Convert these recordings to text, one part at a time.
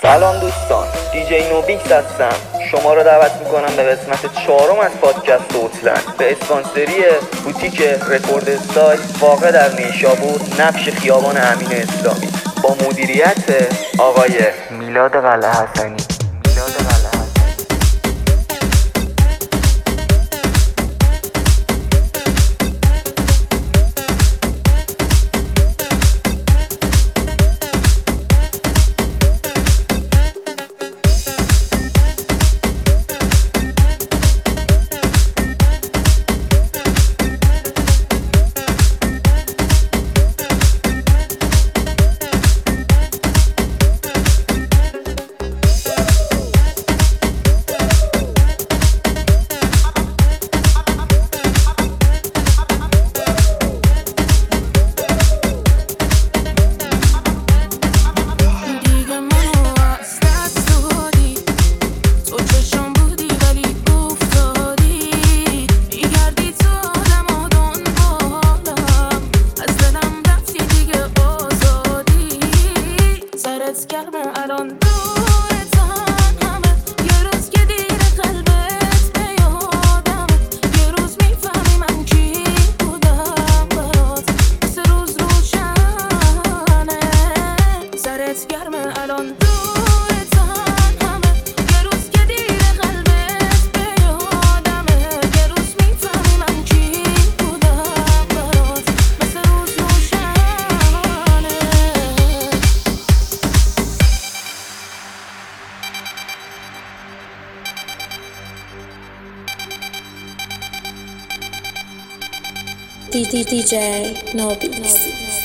سلام دوستان، دیجی نوبیکس هستم. شما را دعوت میکنم به قسمت 4 از پادکست اوتلند به اسپانسری بوتیک رکورد استایل واقع در نیشابور، نقش خیابان امین اسلامی، با مدیریت آقای میلاد قلعه حسنی. DJ Nobix.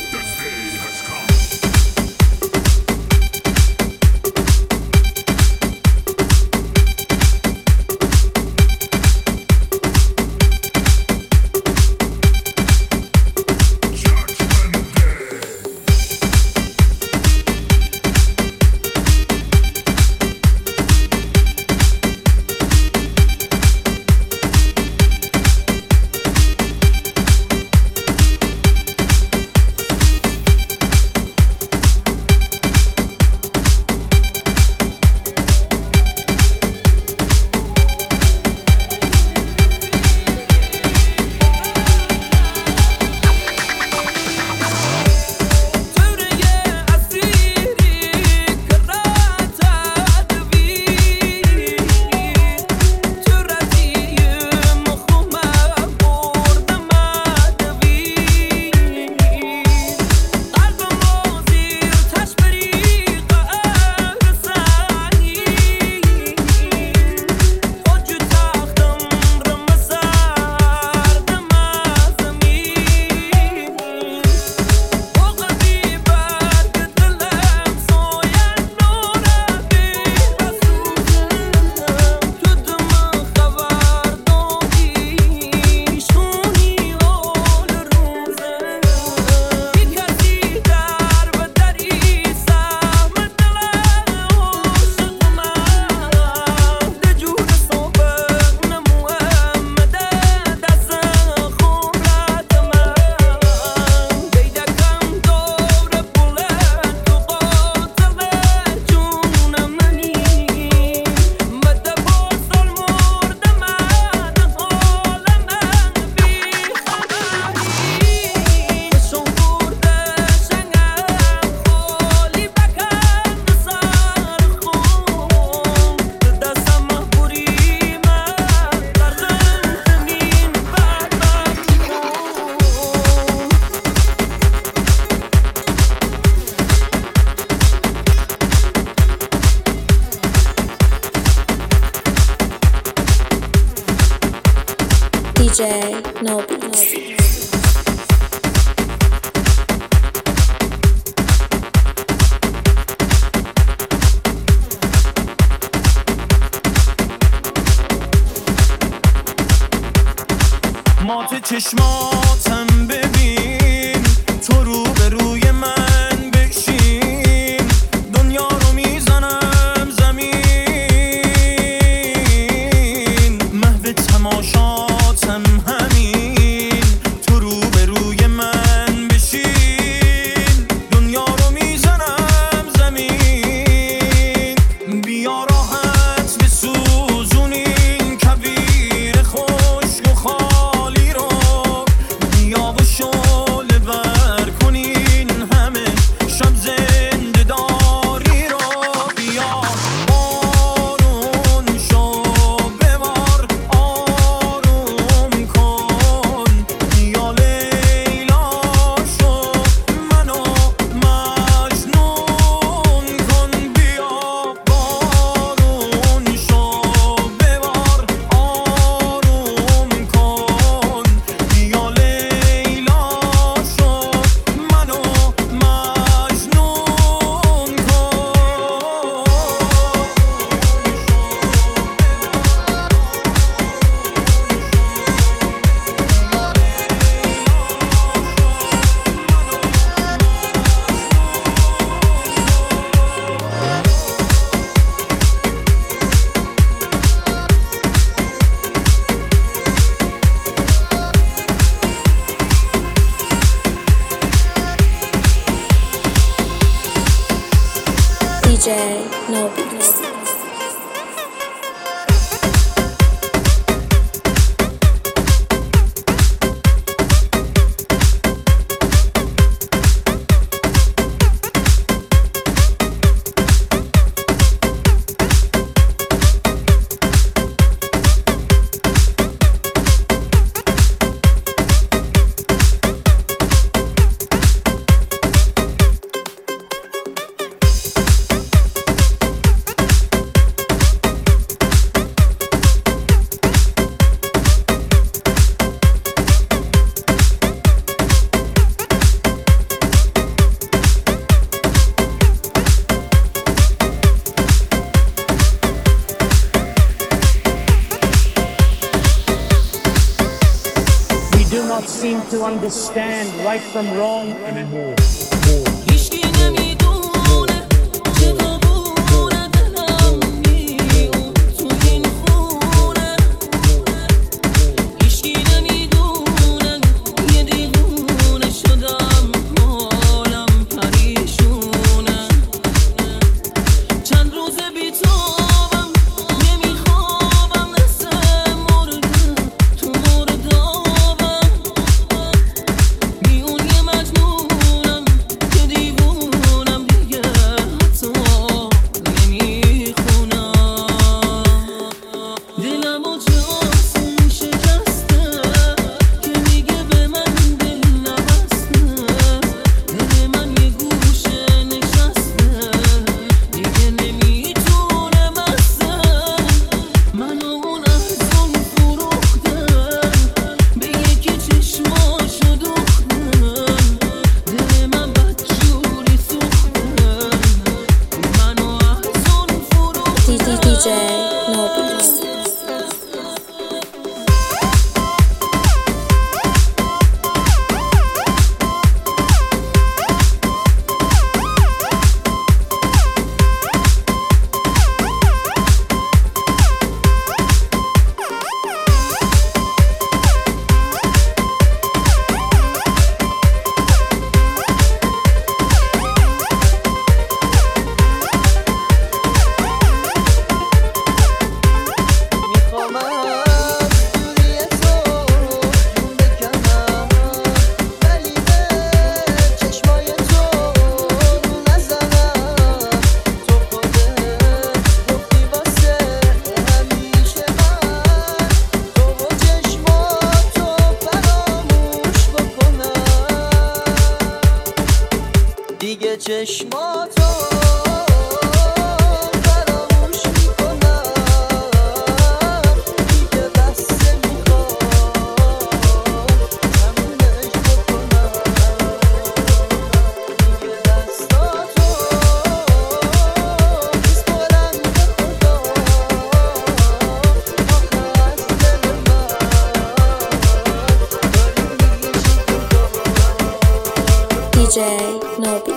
DJ Nobix. مات چشماتم ببین، تو رو به روی من بشین، دنیا رو میزنم زمین، محو تماشاتم همین، تو رو به روی من بشین، دنیا رو میزنم زمین. DJ Nobi. Seem to understand right from wrong anymore. DJ Nobi. دیگه چشماتو فراموش میکنم دیگه بسته میخوام تمومش بکنم دیگه دستاتو میسپارم به خدا آخه از دل من داری میشی DJ Nobi.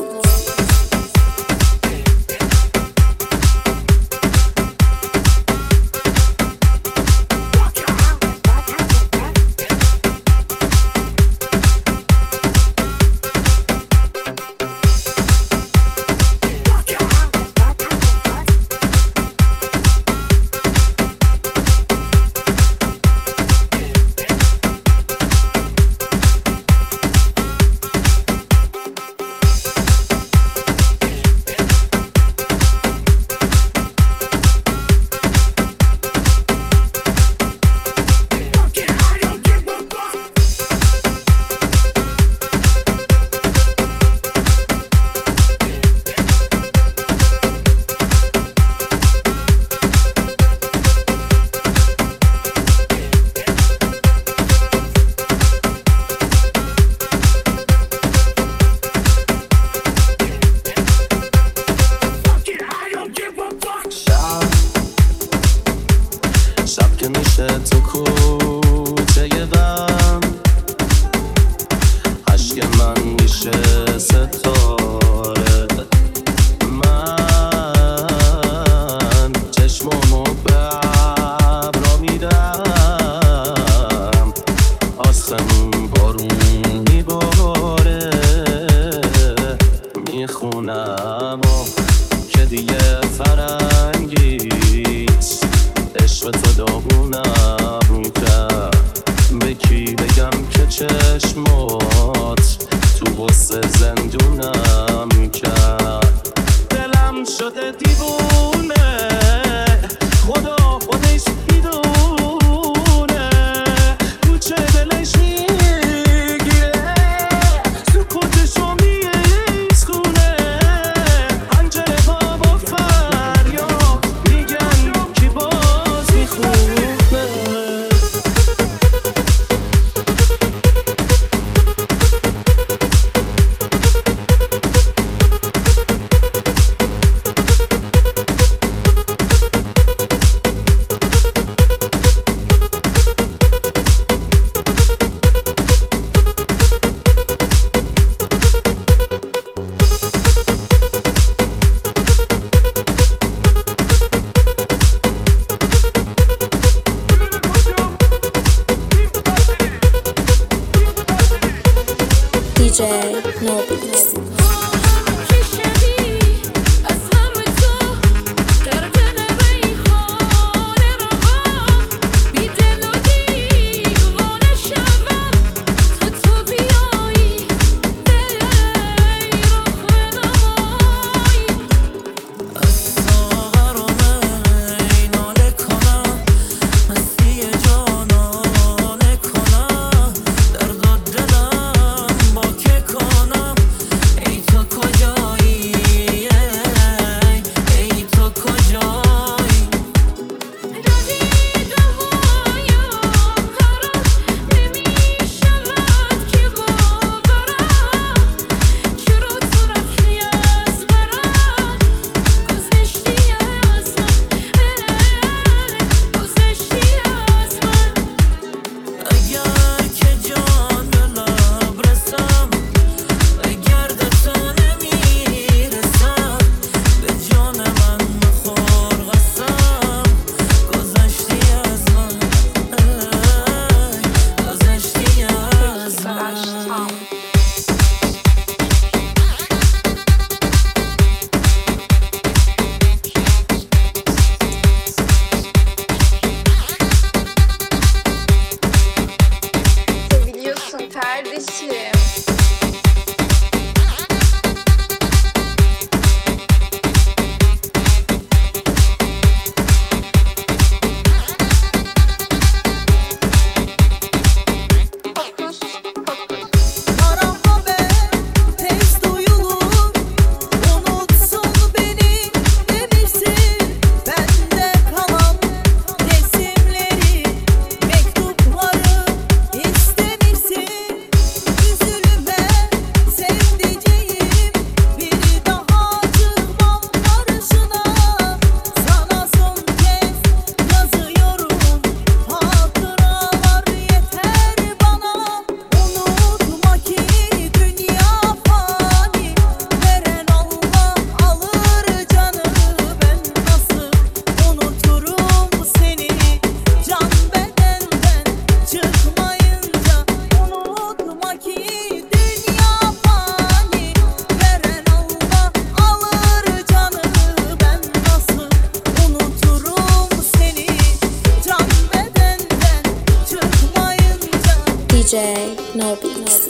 شب که میشه تو کوچه غم عشق من میشه ستاره من چشمامو به ابرا میدم آسمون بارون میباره میخونم که شادی فرنگیست، عشق تو داغونم کرد. به کی بگم که چشمات تو غصه زندونم کرد. دلم شده دیوونه، خدا خودش میدونه کوچه دلش میگیره، سکوتشو میسکونه. پنجره با فریاد میگن کی باز میخونه. DJ Nobeat. Biliyorsun kardeşim. Kara haber tez duyulur, unutsun beni demişsin. Bende kalan resimleri, mektupları istemişsin. Üzülme sevdiceğim, bir daha çıkmam karşına. Sana son kez yazıyorum, hatıralar yeter bana. Unutma ki dünya fani, veren Allah alır canı. Ben nasıl unuturum seni, can bedenden çıkmayınca. Unutma ki dünya fani, veren Allah alır canı. Ben nasıl unuturum seni, can bedenden çıkmayınca. DJ Nobeat.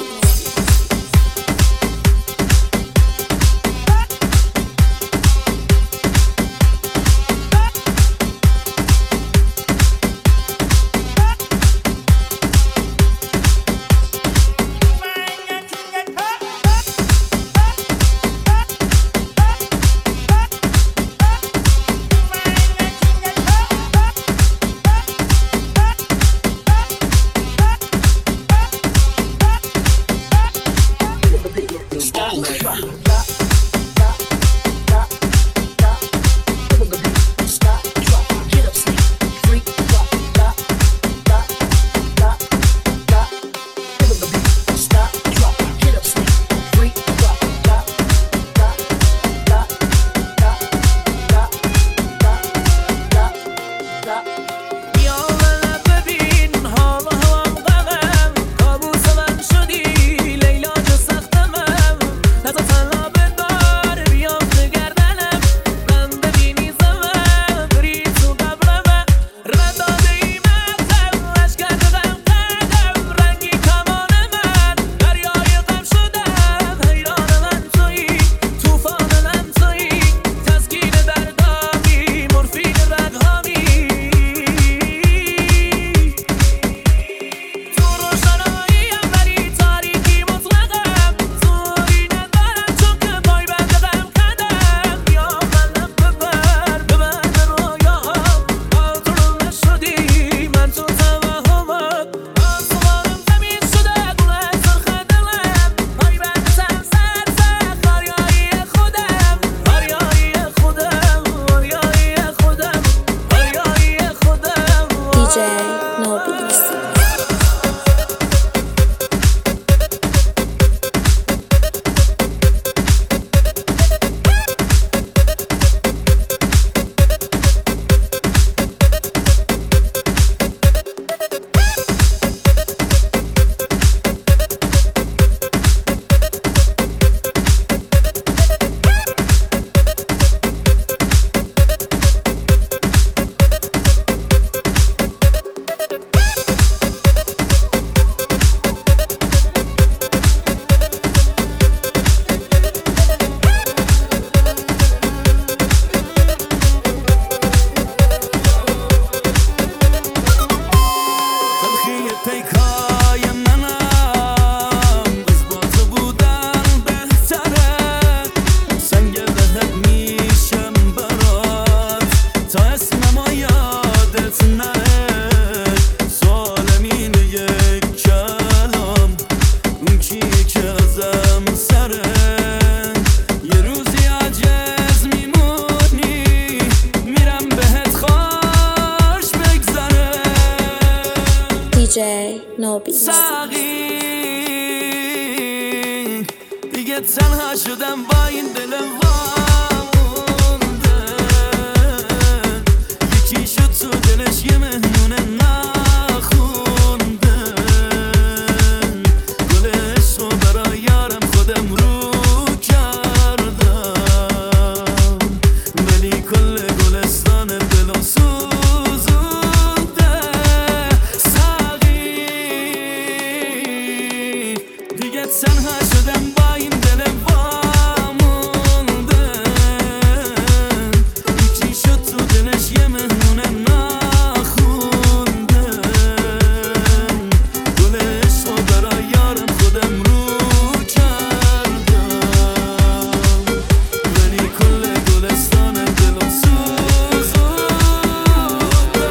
نوبی ساقی دیگه تنها شدم با این دلم وامونده یکی شد تو دلش یه مهمونه نخونده گل عشقو برای یارم خودم رو کردم ولی کل گلستان دلم سوزونده ساقی دیگه تنها شدم با این دلم وامونده یکی شد تو دلش یه مهمونه نخونده گل عشقو برای یارم خودم رو کردم ولی کل گلستان دلم سوزونده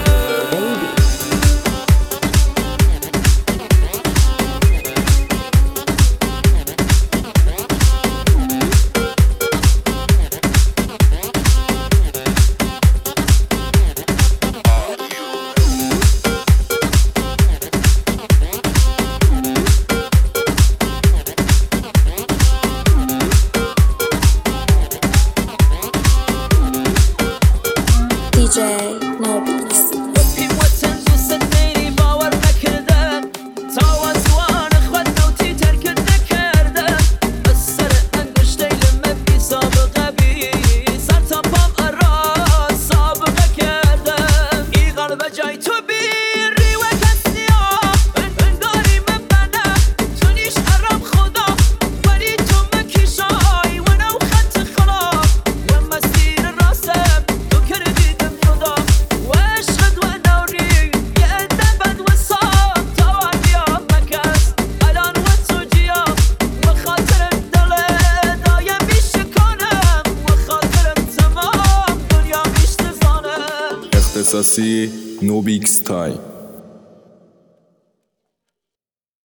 DJ نوبی این وطن دوست نیری باور نکردم تا از وان خودم ترکت نکردم از سر انگشت من بی سابقه بی سر تا پام آراز سابقه کردم این قلب جای تو بیری و کسی ها انگاری من منم تو نیش عرب خدا ولی تو مکیشای و نو خط خلا و مسیر راستم تو کردیدم جدا و عشقت و نوری یه عده بد و صاف تا وریا مکس الان و تو جیا و خاطرم دله دایم بیشه کنم و خاطرم تمام دنیا بیشت زانم اختصاصی نوبیکس تای